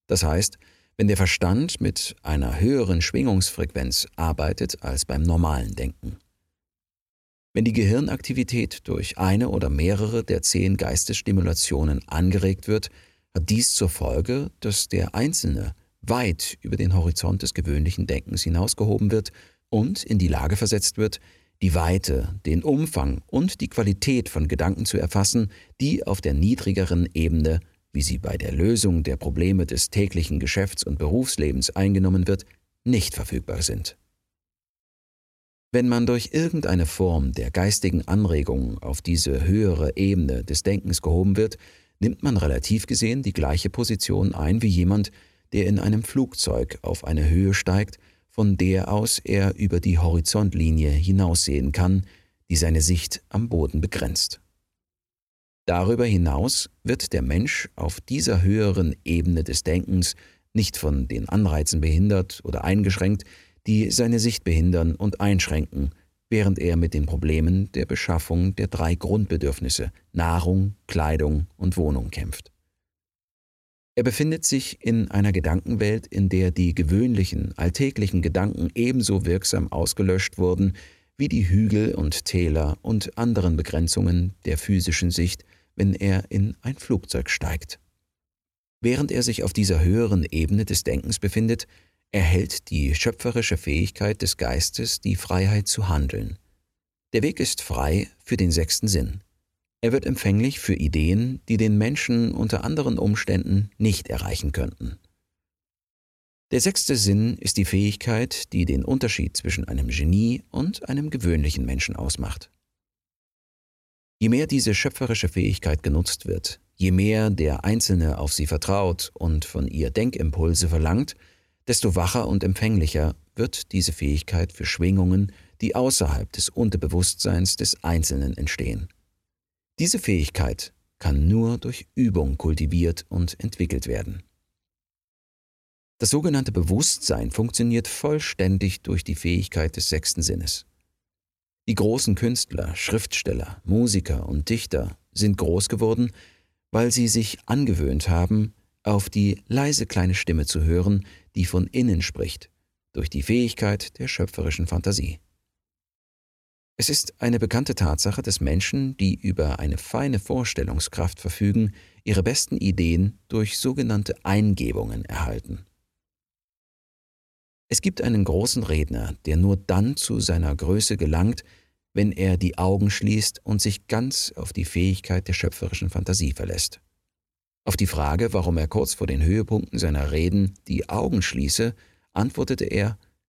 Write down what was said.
Das heißt, wenn der Verstand mit einer höheren Schwingungsfrequenz arbeitet als beim normalen Denken. Wenn die Gehirnaktivität durch eine oder mehrere der 10 Geistesstimulationen angeregt wird, hat dies zur Folge, dass der Einzelne weit über den Horizont des gewöhnlichen Denkens hinausgehoben wird und in die Lage versetzt wird, die Weite, den Umfang und die Qualität von Gedanken zu erfassen, die auf der niedrigeren Ebene, wie sie bei der Lösung der Probleme des täglichen Geschäfts- und Berufslebens eingenommen wird, nicht verfügbar sind. Wenn man durch irgendeine Form der geistigen Anregung auf diese höhere Ebene des Denkens gehoben wird, nimmt man relativ gesehen die gleiche Position ein wie jemand, der in einem Flugzeug auf eine Höhe steigt, von der aus er über die Horizontlinie hinaussehen kann, die seine Sicht am Boden begrenzt. Darüber hinaus wird der Mensch auf dieser höheren Ebene des Denkens nicht von den Anreizen behindert oder eingeschränkt, die seine Sicht behindern und einschränken, während er mit den Problemen der Beschaffung der 3 Grundbedürfnisse Nahrung, Kleidung und Wohnung kämpft. Er befindet sich in einer Gedankenwelt, in der die gewöhnlichen, alltäglichen Gedanken ebenso wirksam ausgelöscht wurden wie die Hügel und Täler und anderen Begrenzungen der physischen Sicht, wenn er in ein Flugzeug steigt. Während er sich auf dieser höheren Ebene des Denkens befindet, erhält die schöpferische Fähigkeit des Geistes die Freiheit zu handeln. Der Weg ist frei für den 6. Sinn. Er wird empfänglich für Ideen, die den Menschen unter anderen Umständen nicht erreichen könnten. Der 6. Sinn ist die Fähigkeit, die den Unterschied zwischen einem Genie und einem gewöhnlichen Menschen ausmacht. Je mehr diese schöpferische Fähigkeit genutzt wird, je mehr der Einzelne auf sie vertraut und von ihr Denkimpulse verlangt, desto wacher und empfänglicher wird diese Fähigkeit für Schwingungen, die außerhalb des Unterbewusstseins des Einzelnen entstehen. Diese Fähigkeit kann nur durch Übung kultiviert und entwickelt werden. Das sogenannte Bewusstsein funktioniert vollständig durch die Fähigkeit des 6. Sinnes. Die großen Künstler, Schriftsteller, Musiker und Dichter sind groß geworden, weil sie sich angewöhnt haben, auf die leise kleine Stimme zu hören, die von innen spricht, durch die Fähigkeit der schöpferischen Fantasie. Es ist eine bekannte Tatsache, dass Menschen, die über eine feine Vorstellungskraft verfügen, ihre besten Ideen durch sogenannte Eingebungen erhalten. Es gibt einen großen Redner, der nur dann zu seiner Größe gelangt, wenn er die Augen schließt und sich ganz auf die Fähigkeit der schöpferischen Fantasie verlässt. Auf die Frage, warum er kurz vor den Höhepunkten seiner Reden die Augen schließe, antwortete er: